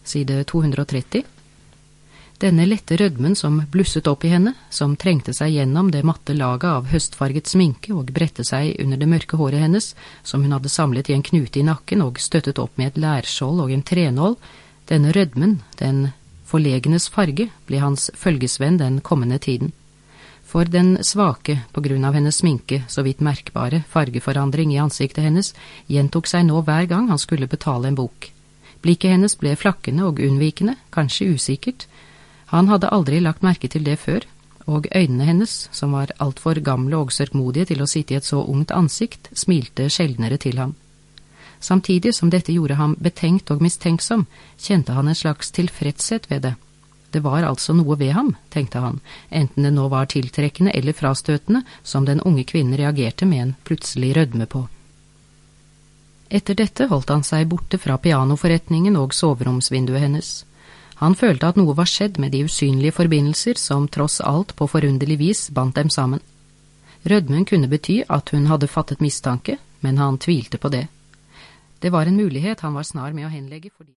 side 230. Denne lette rødmen som blusset opp i henne, som trengte seg gjennom det matte laget av høstfarget sminke og bredte seg under det mørke håret hennes, som hun hadde samlet i en knute i nakken og støttet opp med et lærskjold og en trenål, denne rødmen, den forlegenes farge, ble hans følgesvenn den kommende tiden. For den svake, på grunn av hennes sminke, så vidt merkbare fargeforandring i ansiktet hennes, gjentok seg nå hver gang han skulle betale en bok. Blikket hennes ble flakkende og unnvikende, kanskje usikkert. Han hadde aldri lagt merke til det før, og øynene hennes, som var alt for gamle og sørgmodige til å sitte i et så ungt ansikt, smilte sjeldnere til ham. Samtidig som dette gjorde ham betenkt og mistenksom, kjente han en slags tilfredshet ved det. Det var altså noe ved ham, tenkte han, enten det nå var tiltrekkende eller frastøtende, som den unge kvinnen reagerte med en plutselig rødme på. Etter dette holdt han seg borte fra pianoforretningen og soveromsvinduet hennes. Han følte at noe var skjedd med de usynlige forbindelser som tross alt på forunderlig vis bandt dem sammen. Rødmen kunne bety at hun hadde fattet mistanke, men han tvilte på det. Det var en mulighet han var snar med å henlegge fordi